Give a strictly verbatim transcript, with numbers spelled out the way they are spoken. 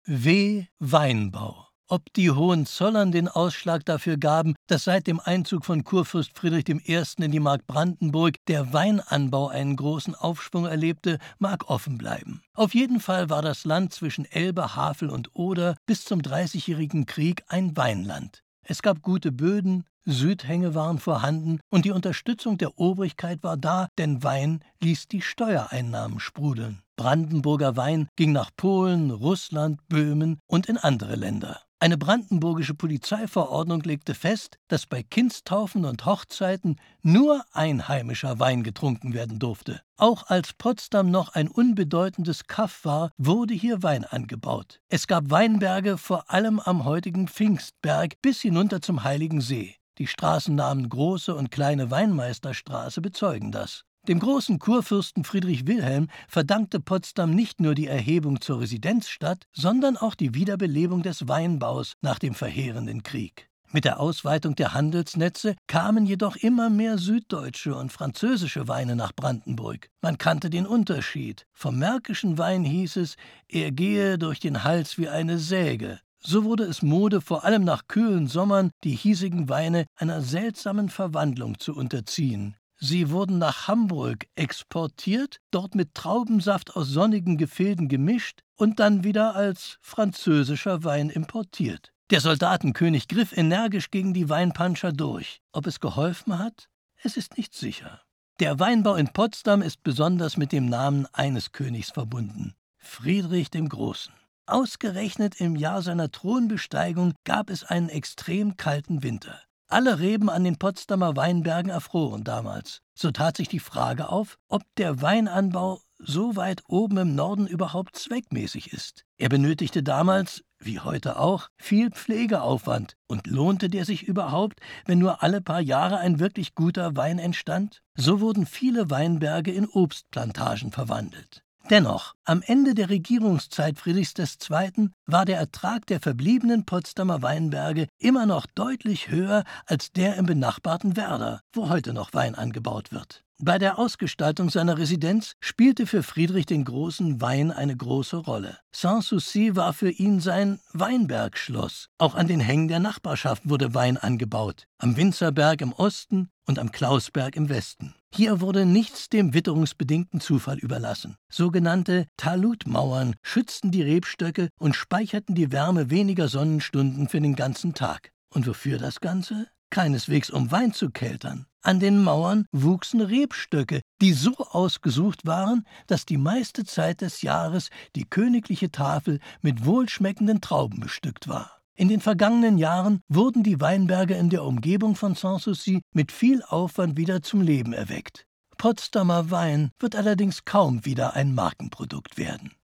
W. Weinbau. Ob die Hohenzollern den Ausschlag dafür gaben, dass seit dem Einzug von Kurfürst Friedrich der Erste in die Mark Brandenburg der Weinanbau einen großen Aufschwung erlebte, mag offen bleiben. Auf jeden Fall war das Land zwischen Elbe, Havel und Oder bis zum Dreißigjährigen Krieg ein Weinland. Es gab gute Böden, Südhänge waren vorhanden und die Unterstützung der Obrigkeit war da, denn Wein ließ die Steuereinnahmen sprudeln. Brandenburger Wein ging nach Polen, Russland, Böhmen und in andere Länder. Eine brandenburgische Polizeiverordnung legte fest, dass bei Kindstaufen und Hochzeiten nur einheimischer Wein getrunken werden durfte. Auch als Potsdam noch ein unbedeutendes Kaff war, wurde hier Wein angebaut. Es gab Weinberge vor allem am heutigen Pfingstberg bis hinunter zum Heiligen See. Die Straßennamen Große und Kleine Weinmeisterstraße bezeugen das. Dem großen Kurfürsten Friedrich Wilhelm verdankte Potsdam nicht nur die Erhebung zur Residenzstadt, sondern auch die Wiederbelebung des Weinbaus nach dem verheerenden Krieg. Mit der Ausweitung der Handelsnetze kamen jedoch immer mehr süddeutsche und französische Weine nach Brandenburg. Man kannte den Unterschied. Vom märkischen Wein hieß es, er gehe durch den Hals wie eine Säge. So wurde es Mode, vor allem nach kühlen Sommern, die hiesigen Weine einer seltsamen Verwandlung zu unterziehen. Sie wurden nach Hamburg exportiert, dort mit Traubensaft aus sonnigen Gefilden gemischt und dann wieder als französischer Wein importiert. Der Soldatenkönig griff energisch gegen die Weinpanscher durch. Ob es geholfen hat? Es ist nicht sicher. Der Weinbau in Potsdam ist besonders mit dem Namen eines Königs verbunden: Friedrich dem Großen. Ausgerechnet im Jahr seiner Thronbesteigung gab es einen extrem kalten Winter. Alle Reben an den Potsdamer Weinbergen erfroren damals. So tat sich die Frage auf, ob der Weinanbau so weit oben im Norden überhaupt zweckmäßig ist. Er benötigte damals, wie heute auch, viel Pflegeaufwand. Und lohnte der sich überhaupt, wenn nur alle paar Jahre ein wirklich guter Wein entstand? So wurden viele Weinberge in Obstplantagen verwandelt. Dennoch, am Ende der Regierungszeit Friedrichs des Zweiten war der Ertrag der verbliebenen Potsdamer Weinberge immer noch deutlich höher als der im benachbarten Werder, wo heute noch Wein angebaut wird. Bei der Ausgestaltung seiner Residenz spielte für Friedrich den Großen Wein eine große Rolle. Sanssouci war für ihn sein Weinbergschloss. Auch an den Hängen der Nachbarschaft wurde Wein angebaut, am Winzerberg im Osten und am Klausberg im Westen. Hier wurde nichts dem witterungsbedingten Zufall überlassen. Sogenannte Taludmauern schützten die Rebstöcke und speicherten die Wärme weniger Sonnenstunden für den ganzen Tag. Und wofür das Ganze? Keineswegs um Wein zu keltern. An den Mauern wuchsen Rebstöcke, die so ausgesucht waren, dass die meiste Zeit des Jahres die königliche Tafel mit wohlschmeckenden Trauben bestückt war. In den vergangenen Jahren wurden die Weinberge in der Umgebung von Sanssouci mit viel Aufwand wieder zum Leben erweckt. Potsdamer Wein wird allerdings kaum wieder ein Markenprodukt werden.